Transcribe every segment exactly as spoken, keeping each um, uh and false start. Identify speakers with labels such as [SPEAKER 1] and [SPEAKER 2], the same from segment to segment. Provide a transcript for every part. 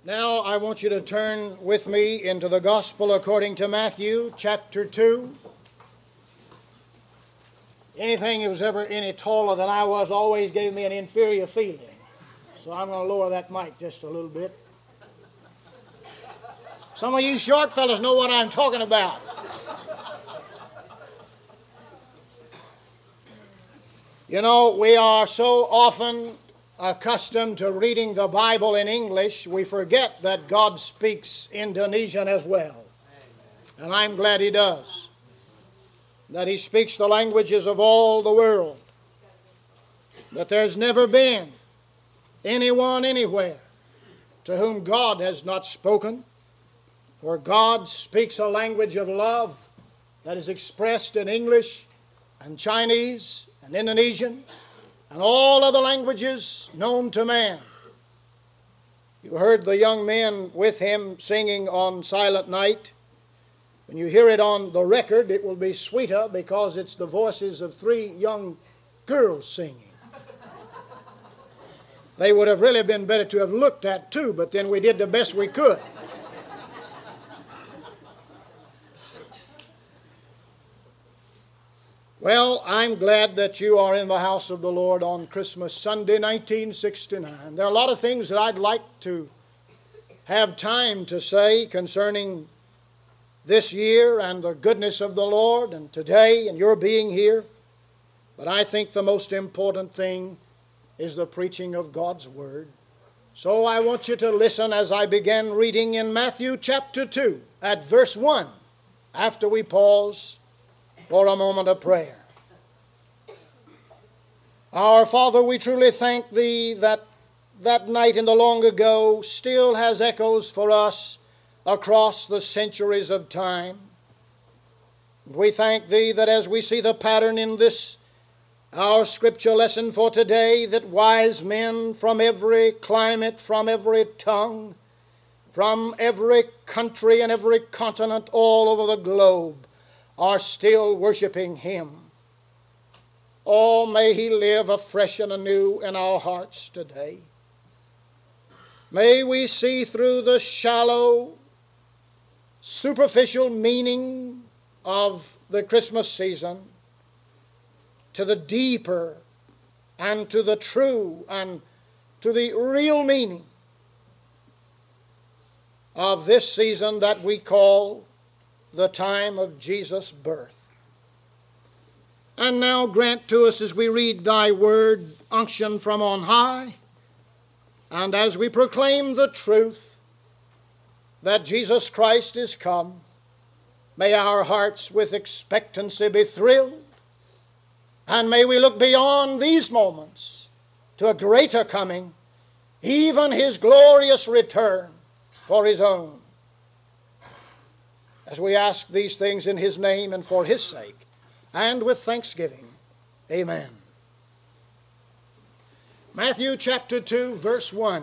[SPEAKER 1] Now I want you to turn with me into the Gospel according to Matthew chapter two. Anything that was ever any taller than I was always gave me an inferior feeling. So I'm going to lower that mic just a little bit. Some of you short fellas know what I'm talking about. You know, we are so often accustomed to reading the Bible in English, we forget that God speaks Indonesian as well. And I'm glad He does. That He speaks the languages of all the world. That there's never been anyone anywhere to whom God has not spoken. For God speaks a language of love that is expressed in English and Chinese and Indonesian and all other languages known to man. You heard the young men with him singing on Silent Night. When you hear it on the record, it will be sweeter because it's the voices of three young girls singing. They would have really been better to have looked at too, but then we did the best we could. Well, I'm glad that you are in the house of the Lord on Christmas Sunday, nineteen sixty-nine. There are a lot of things that I'd like to have time to say concerning this year and the goodness of the Lord and today and your being here. But I think the most important thing is the preaching of God's Word. So I want you to listen as I begin reading in Matthew chapter two at verse one after we pause for a moment of prayer. Our Father, we truly thank Thee that that night in the long ago still has echoes for us across the centuries of time. We thank Thee that as we see the pattern in this, our scripture lesson for today, that wise men from every climate, from every tongue, from every country and every continent all over the globe are still worshiping Him. Oh, may He live afresh and anew in our hearts today. May we see through the shallow, superficial meaning of the Christmas season to the deeper and to the true and to the real meaning of this season that we call the time of Jesus' birth. And now grant to us as we read Thy word unction from on high, and as we proclaim the truth that Jesus Christ is come, may our hearts with expectancy be thrilled, and may we look beyond these moments to a greater coming, even His glorious return for His own. As we ask these things in His name and for His sake, and with thanksgiving. Amen. Matthew chapter two, verse one.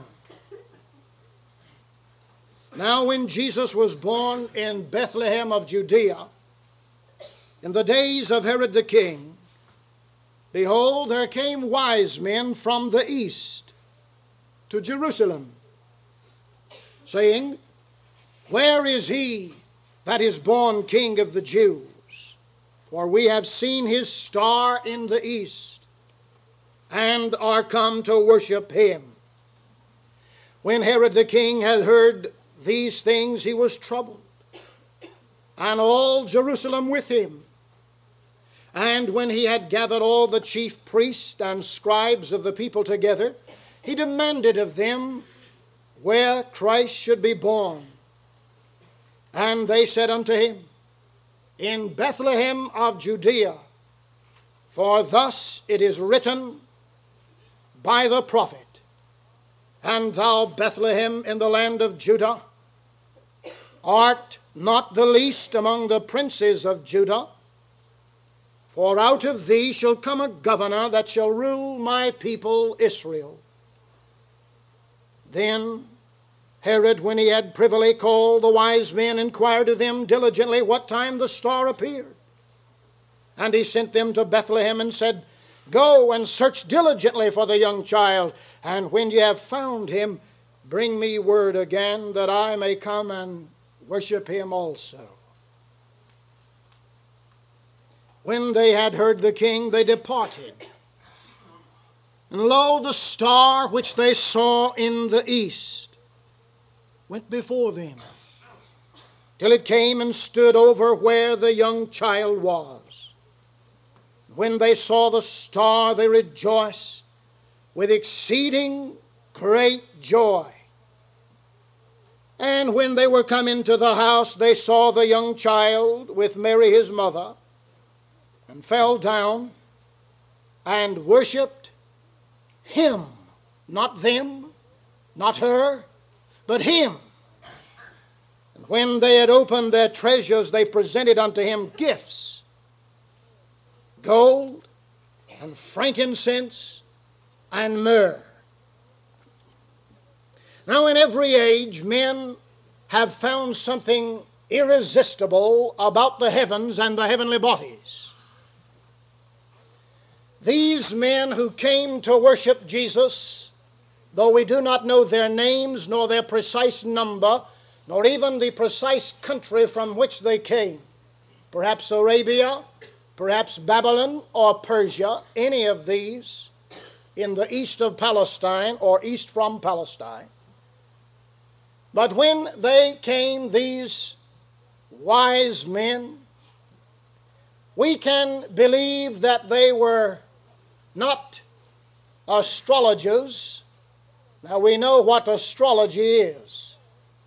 [SPEAKER 1] Now when Jesus was born in Bethlehem of Judea, in the days of Herod the king, behold, there came wise men from the east to Jerusalem, saying, Where is He that is born King of the Jews? For we have seen His star in the east, and are come to worship Him. When Herod the king had heard these things, he was troubled, and all Jerusalem with him. And when he had gathered all the chief priests and scribes of the people together, he demanded of them where Christ should be born. And they said unto him, In Bethlehem of Judea, for thus it is written by the prophet, And thou, Bethlehem, in the land of Judah, art not the least among the princes of Judah, for out of thee shall come a governor that shall rule my people Israel. Then Herod, when he had privily called the wise men, inquired of them diligently what time the star appeared. And he sent them to Bethlehem and said, Go and search diligently for the young child, and when ye have found him, bring me word again that I may come and worship him also. When they had heard the king, they departed. And lo, the star which they saw in the east went before them, till it came and stood over where the young child was. When they saw the star, they rejoiced with exceeding great joy. And when they were come into the house, they saw the young child with Mary his mother, and fell down and worshipped him, not them, not her, but him. And when they had opened their treasures, they presented unto him gifts, gold and frankincense and myrrh. Now, in every age, men have found something irresistible about the heavens and the heavenly bodies. These men who came to worship Jesus, though we do not know their names, nor their precise number, nor even the precise country from which they came, perhaps Arabia, perhaps Babylon or Persia, any of these in the east of Palestine or east from Palestine. But when they came, these wise men, we can believe that they were not astrologers. Now we know what astrology is.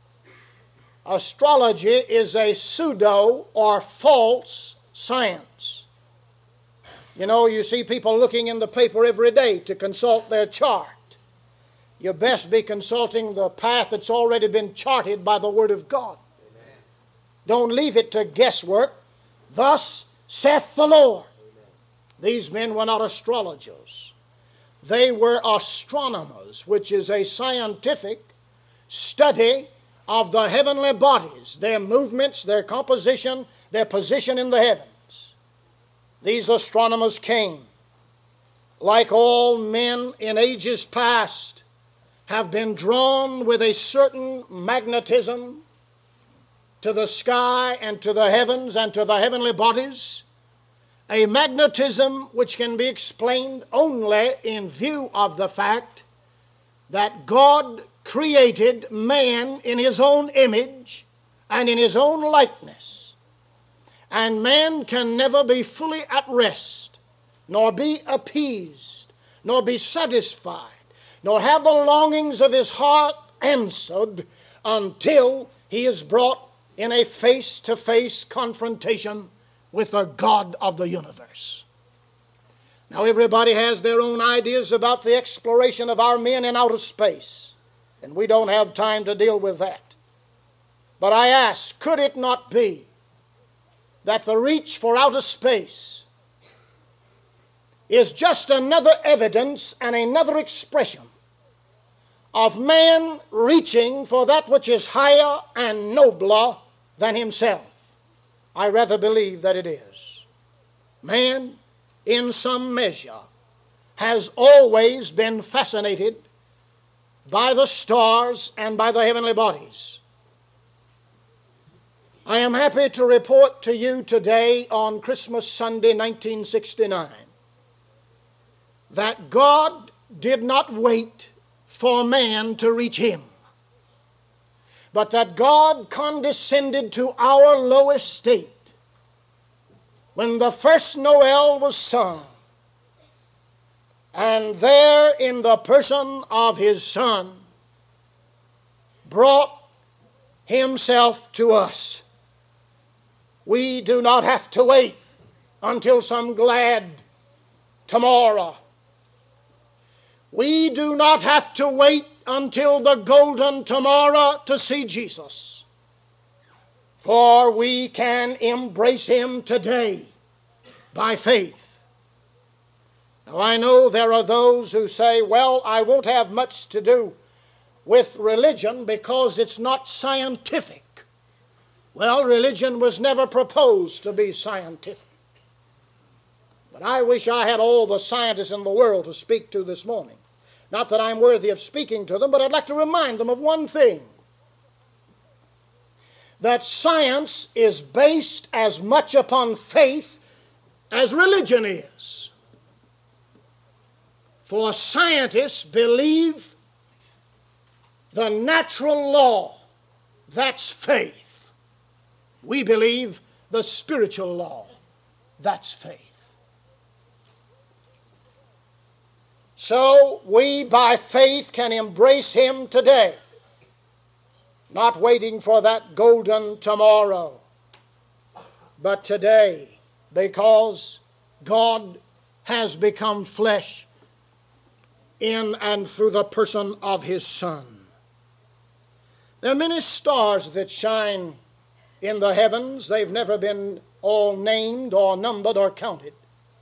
[SPEAKER 1] Astrology is a pseudo or false science. You know, you see people looking in the paper every day to consult their chart. You best be consulting the path that's already been charted by the Word of God. Amen. Don't leave it to guesswork. Thus saith the Lord. These men were not astrologers. They were astronomers, which is a scientific study of the heavenly bodies, their movements, their composition, their position in the heavens. These astronomers came, like all men in ages past, have been drawn with a certain magnetism to the sky and to the heavens and to the heavenly bodies, a magnetism which can be explained only in view of the fact that God created man in his own image and in his own likeness. And man can never be fully at rest, nor be appeased, nor be satisfied, nor have the longings of his heart answered until he is brought in a face-to-face confrontation with the God of the universe. Now, everybody has their own ideas about the exploration of our men in outer space, and we don't have time to deal with that. But I ask, could it not be that the reach for outer space is just another evidence and another expression of man reaching for that which is higher and nobler than himself? I rather believe that it is. Man, in some measure, has always been fascinated by the stars and by the heavenly bodies. I am happy to report to you today on Christmas Sunday nineteen sixty-nine that God did not wait for man to reach him, but that God condescended to our low estate when the first Noel was sung, and there in the person of his Son brought himself to us. We do not have to wait until some glad tomorrow. We do not have to wait until the golden tomorrow to see Jesus, for we can embrace him today by faith. Now, I know there are those who say, well, I won't have much to do with religion because it's not scientific. Well, religion was never proposed to be scientific. But I wish I had all the scientists in the world to speak to this morning. Not that I'm worthy of speaking to them, but I'd like to remind them of one thing. That science is based as much upon faith as religion is. For scientists believe the natural law, that's faith. We believe the spiritual law, that's faith. So we by faith can embrace Him today, not waiting for that golden tomorrow, but today, because God has become flesh in and through the person of His Son. There are many stars that shine in the heavens. They've never been all named or numbered or counted.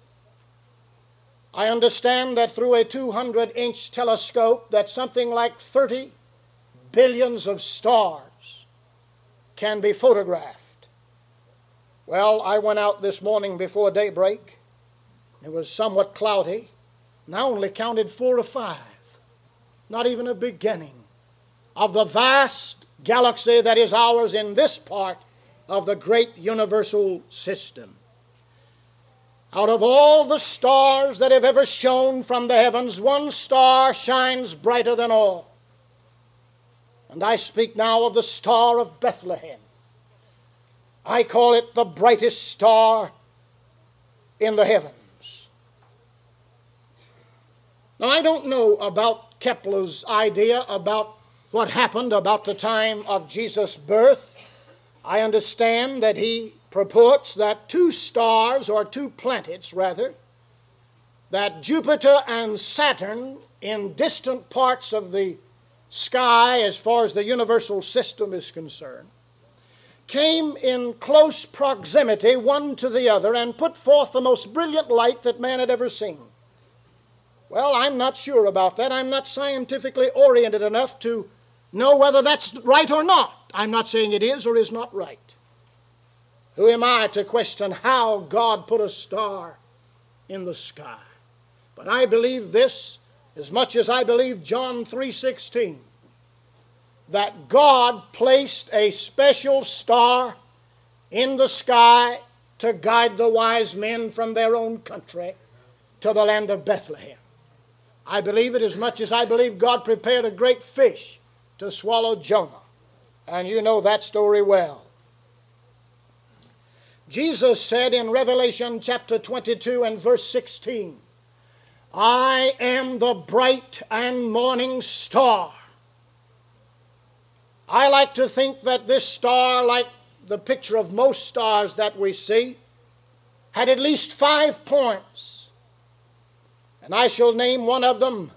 [SPEAKER 1] I understand that through a two hundred inch telescope that something like thirty billions of stars can be photographed. Well, I went out this morning before daybreak. It was somewhat cloudy, and I only counted four or five. Not even a beginning of the vast galaxy that is ours in this part of the great universal system. Out of all the stars that have ever shone from the heavens, one star shines brighter than all. And I speak now of the Star of Bethlehem. I call it the brightest star in the heavens. Now, I don't know about Kepler's idea about what happened about the time of Jesus' birth. I understand that he purports that two stars, or two planets rather, that Jupiter and Saturn in distant parts of the sky as far as the universal system is concerned, came in close proximity one to the other and put forth the most brilliant light that man had ever seen. Well, I'm not sure about that. I'm not scientifically oriented enough to know whether that's right or not. I'm not saying it is or is not right. Who am I to question how God put a star in the sky? But I believe this as much as I believe John three sixteen, that God placed a special star in the sky to guide the wise men from their own country to the land of Bethlehem. I believe it as much as I believe God prepared a great fish to swallow Jonah. And you know that story well. Jesus said in Revelation chapter twenty-two and verse sixteen, I am the bright and morning star. I like to think that this star, like the picture of most stars that we see, had at least five points. And I shall name one of them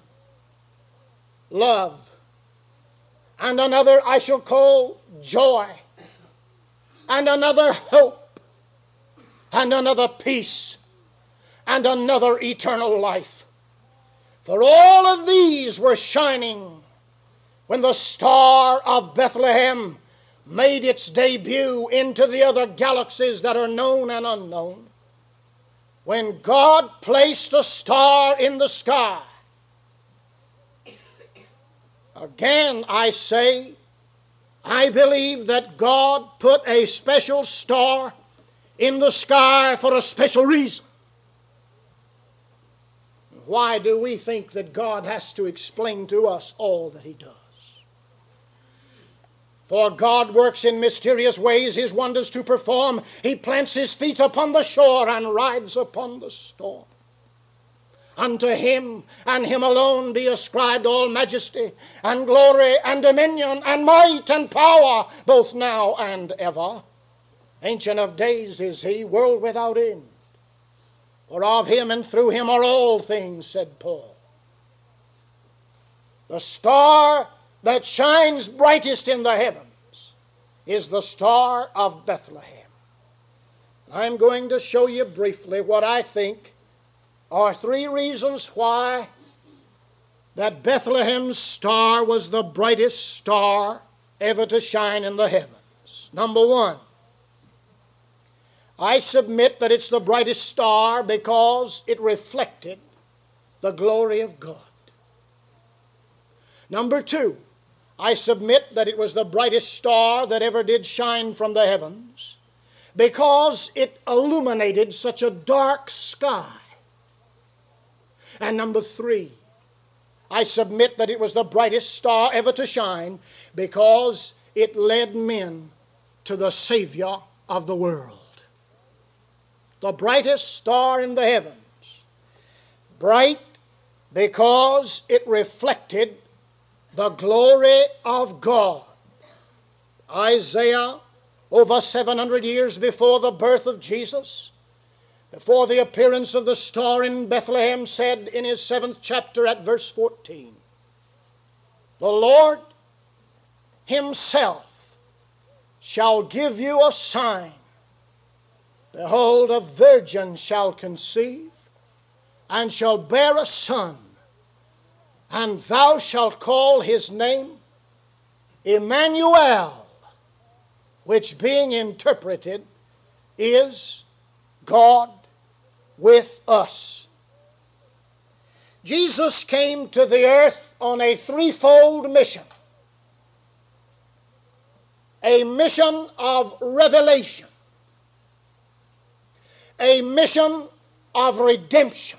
[SPEAKER 1] love. And another I shall call joy. And another hope. And another peace. And another eternal life. For all of these were shining when the Star of Bethlehem made its debut into the other galaxies that are known and unknown. When God placed a star in the sky, again I say, I believe that God put a special star in the sky for a special reason. Why do we think that God has to explain to us all that He does? For God works in mysterious ways His wonders to perform. He plants His feet upon the shore and rides upon the storm. Unto Him and Him alone be ascribed all majesty and glory and dominion and might and power, both now and ever. Ancient of days is He, world without end. For of Him and through Him are all things, said Paul. The star that shines brightest in the heavens is the Star of Bethlehem. I'm going to show you briefly what I think are three reasons why that Bethlehem's star was the brightest star ever to shine in the heavens. Number one, I submit that it's the brightest star because it reflected the glory of God. Number two, I submit that it was the brightest star that ever did shine from the heavens because it illuminated such a dark sky. And number three, I submit that it was the brightest star ever to shine because it led men to the Savior of the world. The brightest star in the heavens. Bright because it reflected the glory of God. Isaiah, over seven hundred years before the birth of Jesus, before the appearance of the star in Bethlehem, said in his seventh chapter at verse fourteen, "The Lord himself shall give you a sign. Behold, a virgin shall conceive, and shall bear a son, and thou shalt call his name Emmanuel," which being interpreted is God with us. Jesus came to the earth on a threefold mission. A mission of revelation, a mission of redemption,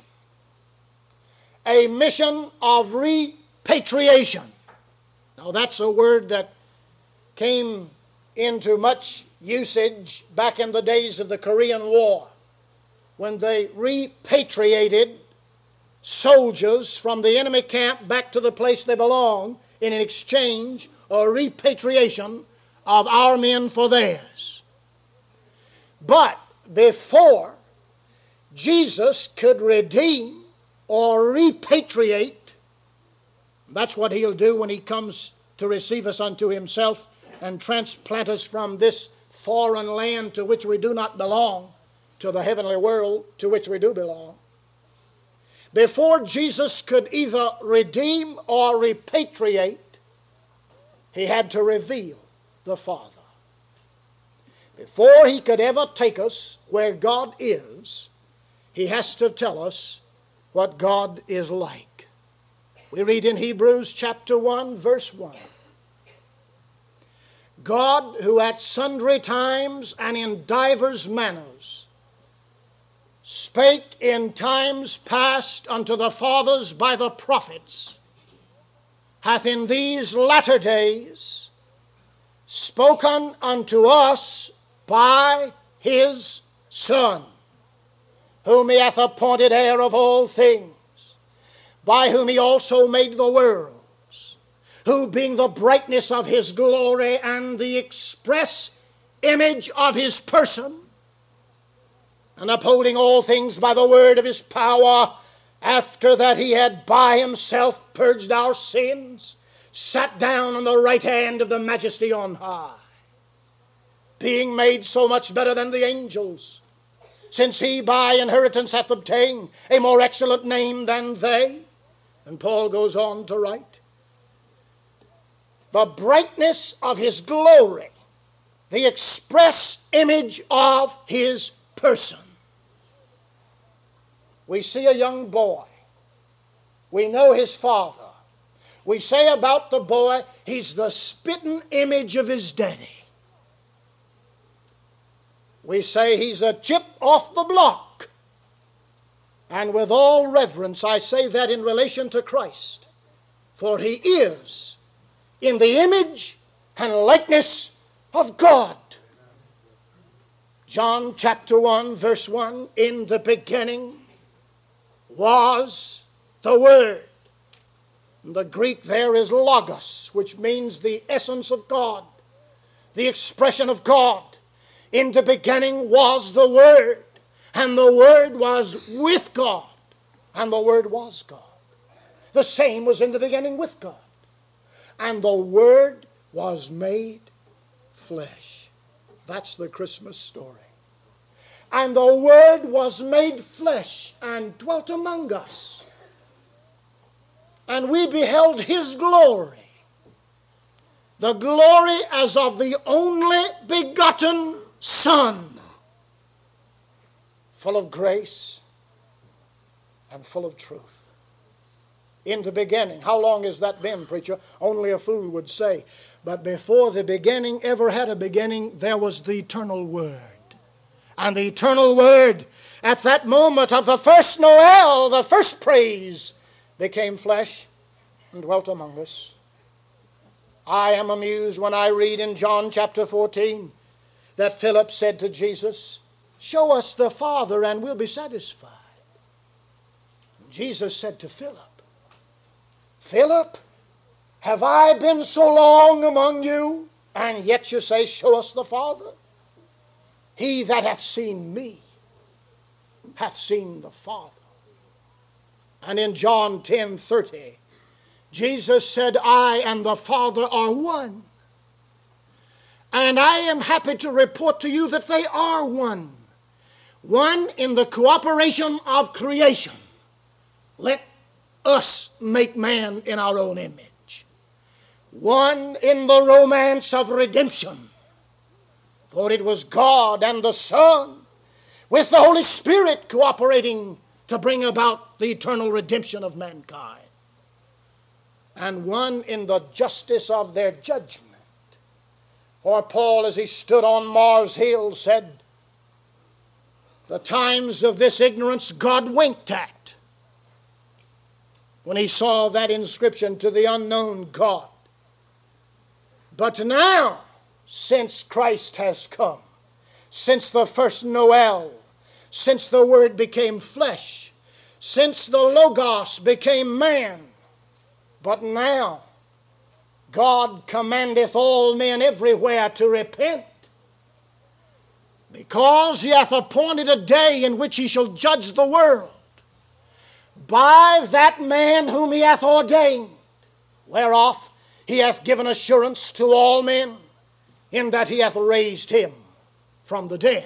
[SPEAKER 1] a mission of repatriation. Now that's a word that came into much usage back in the days of the Korean War, when they repatriated soldiers from the enemy camp back to the place they belong in an exchange or repatriation of our men for theirs. But before Jesus could redeem or repatriate, that's what he'll do when he comes to receive us unto himself and transplant us from this foreign land to which we do not belong to the heavenly world to which we do belong. Before Jesus could either redeem or repatriate, he had to reveal the Father. Before he could ever take us where God is, he has to tell us what God is like. We read in Hebrews chapter one, verse one. God, who at sundry times and in divers manners spake in times past unto the fathers by the prophets, hath in these latter days spoken unto us by his Son, whom he hath appointed heir of all things, by whom he also made the worlds, who being the brightness of his glory and the express image of his person, and upholding all things by the word of his power, after that he had by himself purged our sins, sat down on the right hand of the Majesty on high, being made so much better than the angels, since he by inheritance hath obtained a more excellent name than they. And Paul goes on to write, the brightness of his glory, the express image of his person. We see a young boy. We know his father. We say about the boy, he's the spitting image of his daddy. We say he's a chip off the block. And with all reverence, I say that in relation to Christ. For he is in the image and likeness of God. John chapter one, verse one, in the beginning was the Word. And the Greek there is logos, which means the essence of God, the expression of God. In the beginning was the Word, and the Word was with God, and the Word was God. The same was in the beginning with God. And the Word was made flesh. That's the Christmas story. And the Word was made flesh and dwelt among us. And we beheld his glory, the glory as of the only begotten Son, full of grace and full of truth. In the beginning. How long has that been, preacher? Only a fool would say. But before the beginning ever had a beginning, there was the eternal Word. And the eternal Word, at that moment of the first Noel, the first praise, became flesh and dwelt among us. I am amused when I read in John chapter fourteen that Philip said to Jesus, "Show us the Father and we'll be satisfied." Jesus said to Philip, "Philip, have I been so long among you, and yet you say, 'Show us the Father'? He that hath seen me hath seen the Father." And in John ten thirty, Jesus said, "I and the Father are one." And I am happy to report to you that they are one. One in the cooperation of creation. Let us make man in our own image. One in the romance of redemption. For it was God and the Son with the Holy Spirit cooperating to bring about the eternal redemption of mankind. And one in the justice of their judgment. For Paul, as he stood on Mars Hill, said, "The times of this ignorance God winked at," when he saw that inscription, "To the unknown God." But now, since Christ has come, since the first Noel, since the Word became flesh, since the Logos became man, but now God commandeth all men everywhere to repent, because he hath appointed a day in which he shall judge the world by that man whom he hath ordained, whereof he hath given assurance to all men, in that he hath raised him from the dead.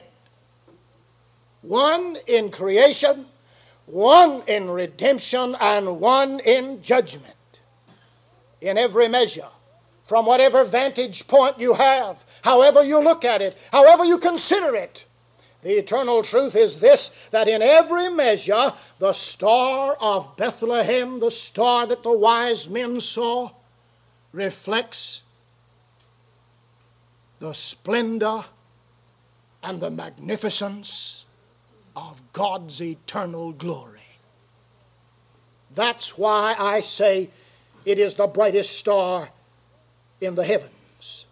[SPEAKER 1] One in creation, one in redemption, and one in judgment. In every measure, from whatever vantage point you have, however you look at it, however you consider it, the eternal truth is this, that in every measure, the star of Bethlehem, the star that the wise men saw, reflects the splendor and the magnificence of God's eternal glory. That's why I say it is the brightest star in the heavens.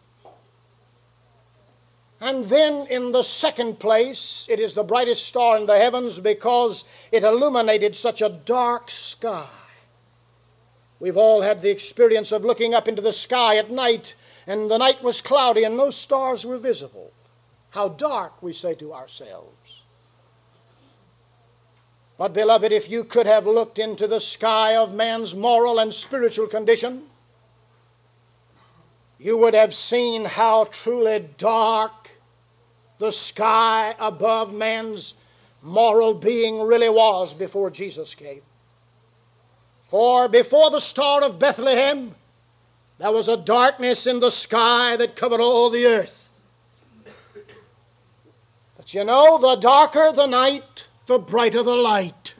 [SPEAKER 1] And then in the second place, it is the brightest star in the heavens because it illuminated such a dark sky. We've all had the experience of looking up into the sky at night, and the night was cloudy and no stars were visible. How dark, we say to ourselves. But beloved, if you could have looked into the sky of man's moral and spiritual condition, you would have seen how truly dark the sky above man's moral being really was before Jesus came. For before the star of Bethlehem, there was a darkness in the sky that covered all the earth. But you know, the darker the night, the brighter the light.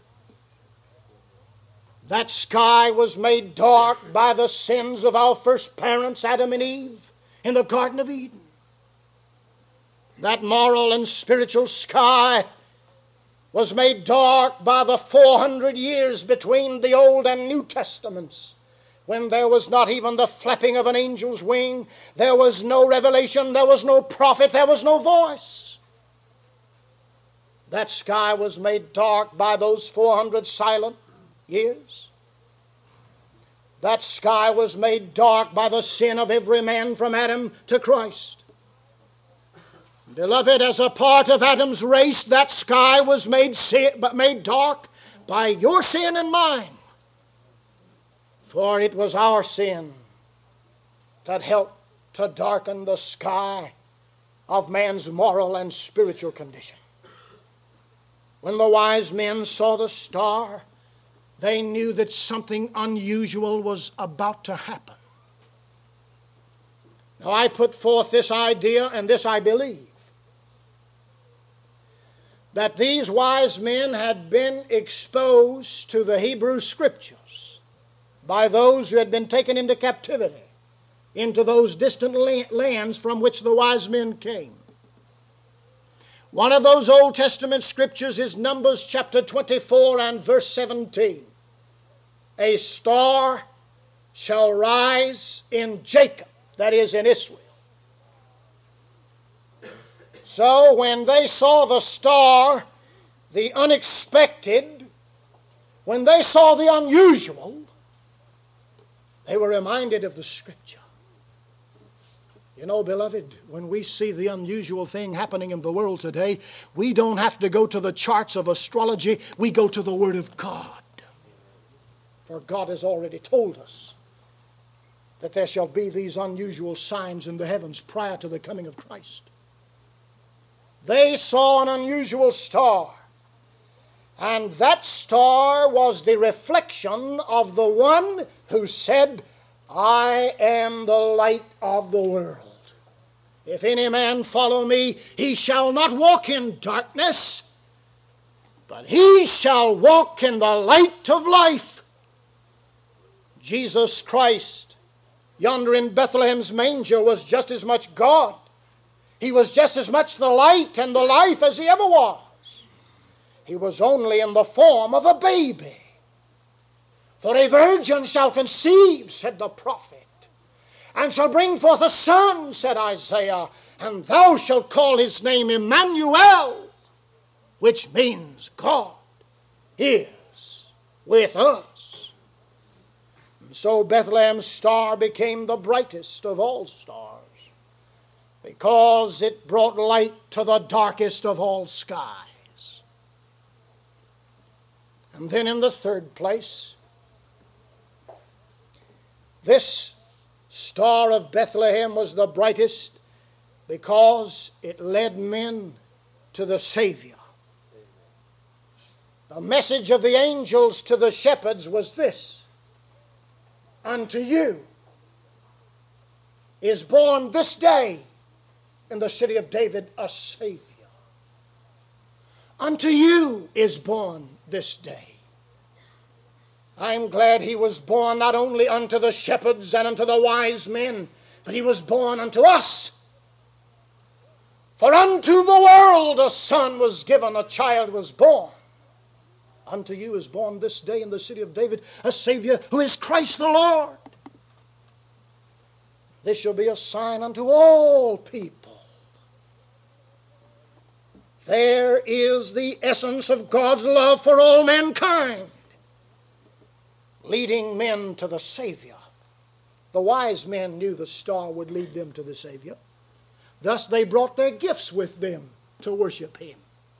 [SPEAKER 1] That sky was made dark by the sins of our first parents, Adam and Eve, in the Garden of Eden. That moral and spiritual sky was made dark by the four hundred years between the Old and New Testaments, when there was not even the flapping of an angel's wing, there was no revelation, there was no prophet, there was no voice. That sky was made dark by those four hundred silent years. That sky was made dark by the sin of every man from Adam to Christ. Beloved, as a part of Adam's race, that sky was made, sin, made dark by your sin and mine. For it was our sin that helped to darken the sky of man's moral and spiritual condition. When the wise men saw the star, they knew that something unusual was about to happen. Now, I put forth this idea, and this I believe, that these wise men had been exposed to the Hebrew Scriptures by those who had been taken into captivity into those distant lands from which the wise men came. One of those Old Testament scriptures is Numbers chapter twenty-four and verse seventeen. A star shall rise in Jacob, that is in Israel. So when they saw the star, the unexpected, when they saw the unusual, they were reminded of the scripture. You know, beloved, when we see the unusual thing happening in the world today, we don't have to go to the charts of astrology. We go to the Word of God. For God has already told us that there shall be these unusual signs in the heavens prior to the coming of Christ. They saw an unusual star, and that star was the reflection of the one who said, I am the light of the world. If any man follow me, he shall not walk in darkness, but he shall walk in the light of life. Jesus Christ, yonder in Bethlehem's manger, was just as much God. He was just as much the light and the life as he ever was. He was only in the form of a baby. For a virgin shall conceive, said the prophet, and shall bring forth a son, said Isaiah, and thou shalt call his name Emmanuel, which means God is with us. And so Bethlehem's star became the brightest of all stars, because it brought light to the darkest of all skies. And then in the third place, this star of Bethlehem was the brightest because it led men to the Savior. The message of the angels to the shepherds was this: unto you is born this day in the city of David a Savior. Unto you is born this day. I'm glad he was born not only unto the shepherds and unto the wise men, but he was born unto us. For unto the world a son was given, a child was born. Unto you is born this day in the city of David a Savior, who is Christ the Lord. This shall be a sign unto all people. There is the essence of God's love for all mankind, leading men to the Savior. The wise men knew the star would lead them to the Savior. Thus they brought their gifts with them to worship him.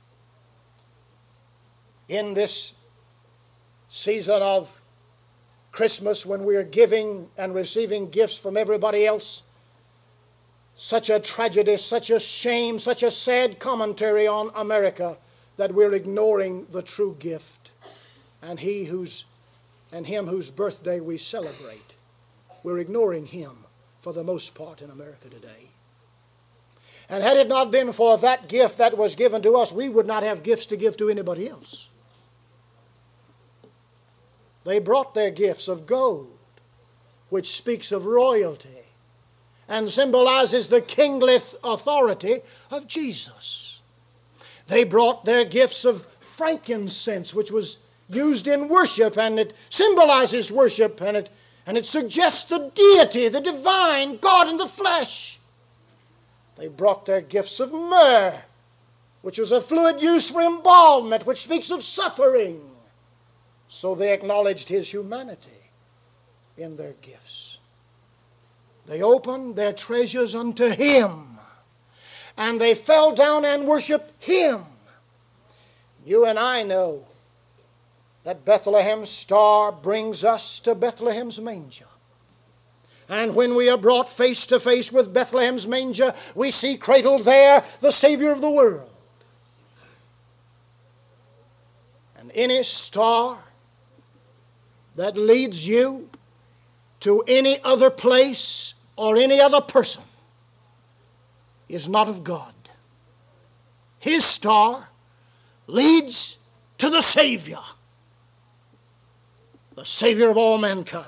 [SPEAKER 1] In this season of Christmas, when we are giving and receiving gifts from everybody else, such a tragedy, such a shame, such a sad commentary on America that we're ignoring the true gift and he whose and him whose birthday we celebrate. We're ignoring him for the most part in America today. And had it not been for that gift that was given to us, we would not have gifts to give to anybody else. They brought their gifts of gold, which speaks of royalty and symbolizes the kingly authority of Jesus. They brought their gifts of frankincense, which was used in worship, and it symbolizes worship, and it, and it suggests the deity, the divine, God in the flesh. They brought their gifts of myrrh, which was a fluid used for embalmment, which speaks of suffering. So they acknowledged his humanity in their gifts. They opened their treasures unto him, and they fell down and worshiped him. You and I know that Bethlehem's star brings us to Bethlehem's manger. And when we are brought face to face with Bethlehem's manger, we see cradled there the Savior of the world. And any star that leads you to any other place or any other person is not of God. His star leads to the Savior. the Savior of all mankind.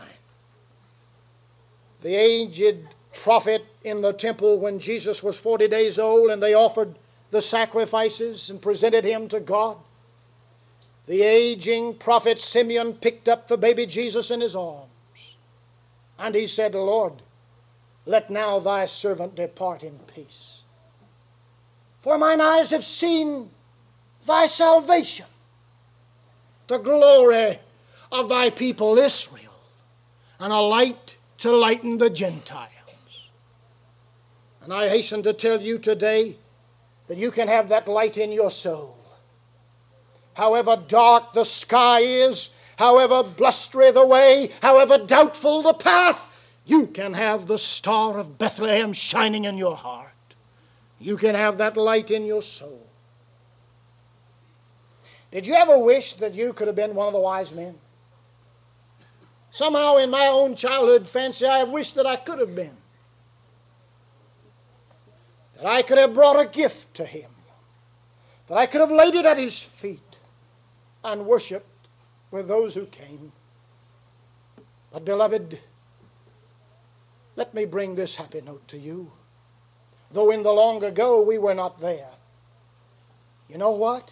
[SPEAKER 1] The aged prophet in the temple when Jesus was forty days old and they offered the sacrifices and presented him to God. The aging prophet Simeon picked up the baby Jesus in his arms. And he said, Lord, let now thy servant depart in peace. For mine eyes have seen thy salvation, the glory of thy people Israel, and a light to lighten the Gentiles. And I hasten to tell you today that you can have that light in your soul. However dark the sky is, however blustery the way, however doubtful the path, you can have the star of Bethlehem shining in your heart. You can have that light in your soul. Did you ever wish that you could have been one of the wise men? Somehow in my own childhood fancy, I have wished that I could have been. That I could have brought a gift to him. That I could have laid it at his feet and worshiped with those who came. But beloved, let me bring this happy note to you. Though in the long ago we were not there. You know what?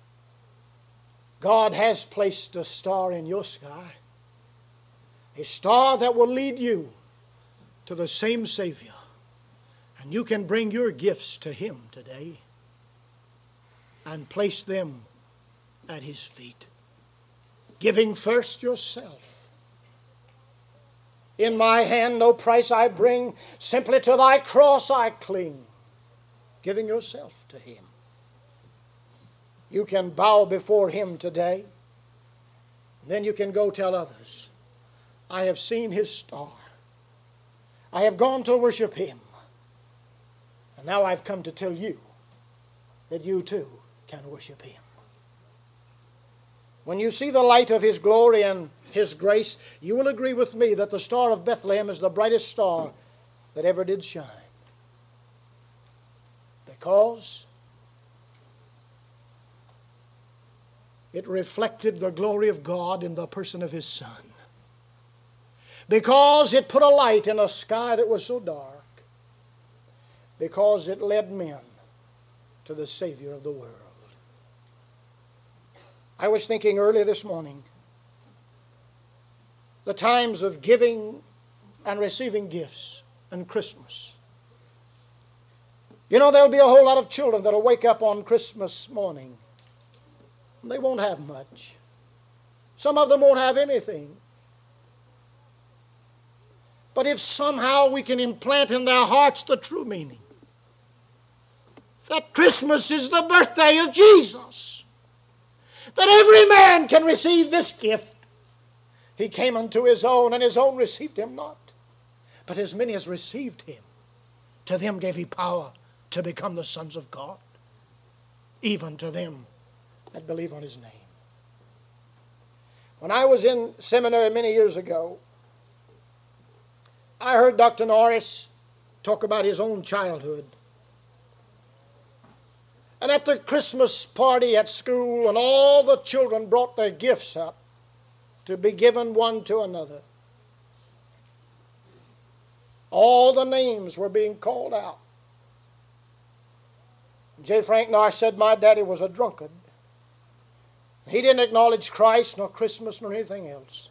[SPEAKER 1] God has placed a star in your sky. A star that will lead you to the same Savior. And you can bring your gifts to him today and place them at his feet. Giving first yourself. In my hand no price I bring, simply to thy cross I cling. Giving yourself to him. You can bow before him today. Then you can go tell others, I have seen his star. I have gone to worship him. And now I've come to tell you that you too can worship him. When you see the light of his glory and his grace, you will agree with me that the star of Bethlehem is the brightest star that ever did shine. Because it reflected the glory of God in the person of his Son. Because it put a light in a sky that was so dark. Because it led men to the Savior of the world. I was thinking earlier this morning, the times of giving and receiving gifts and Christmas. You know, there'll be a whole lot of children that'll wake up on Christmas morning. And they won't have much. Some of them won't have anything. But if somehow we can implant in their hearts the true meaning, that Christmas is the birthday of Jesus, that every man can receive this gift. He came unto his own, and his own received him not. But as many as received him, to them gave he power to become the sons of God, even to them that believe on his name. When I was in seminary many years ago, I heard Doctor Norris talk about his own childhood. And at the Christmas party at school, and all the children brought their gifts up to be given one to another. All the names were being called out. J. Frank Norris said, my daddy was a drunkard. He didn't acknowledge Christ, nor Christmas, nor anything else.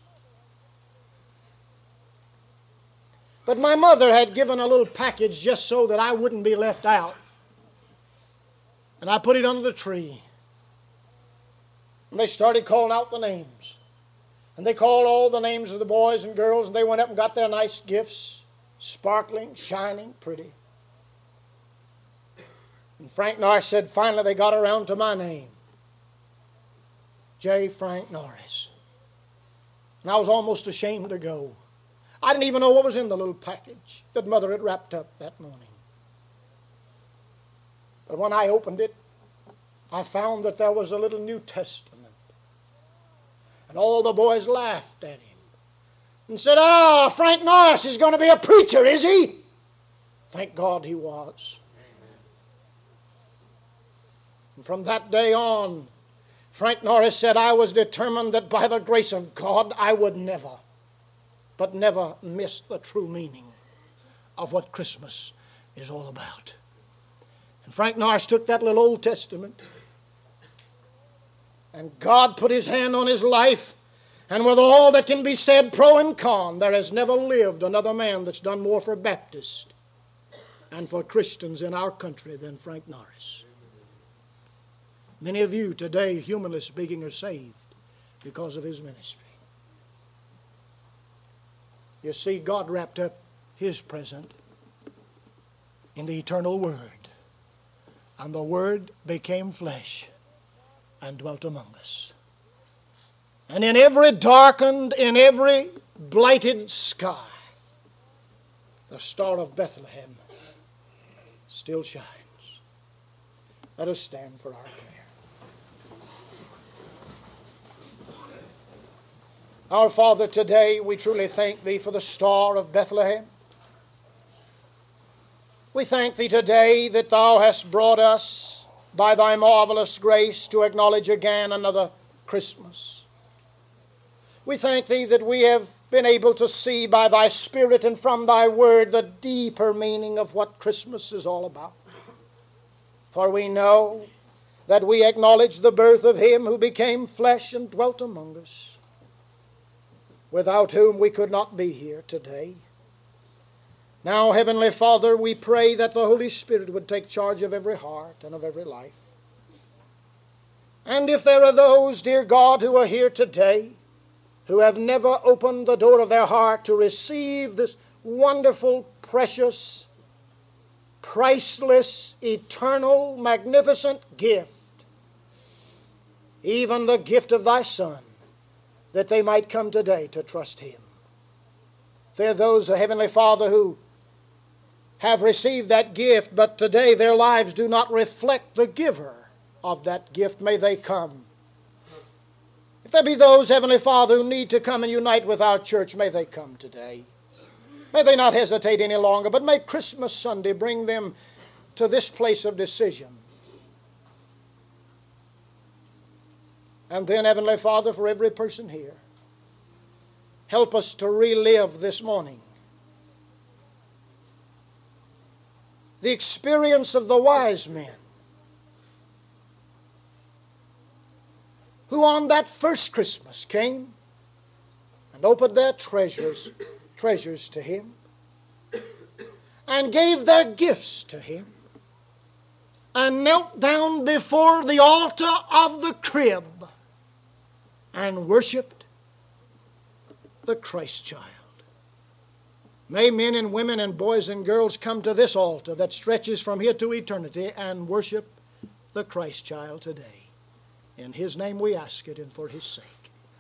[SPEAKER 1] But my mother had given a little package just so that I wouldn't be left out. And I put it under the tree. And they started calling out the names. And they called all the names of the boys and girls, and they went up and got their nice gifts, sparkling, shining, pretty. And Frank Norris said, finally they got around to my name. J. Frank Norris. And I was almost ashamed to go. I didn't even know what was in the little package that Mother had wrapped up that morning. But when I opened it, I found that there was a little New Testament. And all the boys laughed at him and said, ah, oh, Frank Norris is going to be a preacher, is he? Thank God he was. And from that day on, Frank Norris said, I was determined that by the grace of God I would never, but never miss the true meaning of what Christmas is all about. And Frank Norris took that little Old Testament, and God put his hand on his life, and with all that can be said, pro and con, there has never lived another man that's done more for Baptists and for Christians in our country than Frank Norris. Many of you today, humanly speaking, are saved because of his ministry. You see, God wrapped up his present in the eternal Word, and the Word became flesh and dwelt among us. And in every darkened, in every blighted sky, the star of Bethlehem still shines. Let us stand for our prayer. Our Father, today we truly thank Thee for the star of Bethlehem. We thank Thee today that Thou hast brought us by Thy marvelous grace to acknowledge again another Christmas. We thank Thee that we have been able to see by Thy Spirit and from Thy Word the deeper meaning of what Christmas is all about. For we know that we acknowledge the birth of Him who became flesh and dwelt among us, without whom we could not be here today. Now, Heavenly Father, we pray that the Holy Spirit would take charge of every heart and of every life. And if there are those, dear God, who are here today who have never opened the door of their heart to receive this wonderful, precious, priceless, eternal, magnificent gift, even the gift of Thy Son, that they might come today to trust Him. There are those, Heavenly Father, who have received that gift, but today their lives do not reflect the giver of that gift. May they come. If there be those, Heavenly Father, who need to come and unite with our church, may they come today. May they not hesitate any longer, but may Christmas Sunday bring them to this place of decision. And then, Heavenly Father, for every person here, help us to relive this morning the experience of the wise men who on that first Christmas came and opened their treasures, treasures to Him and gave their gifts to Him and knelt down before the altar of the crib and worshiped the Christ child. May men and women and boys and girls come to this altar that stretches from here to eternity and worship the Christ child today. In His name we ask it and for His sake.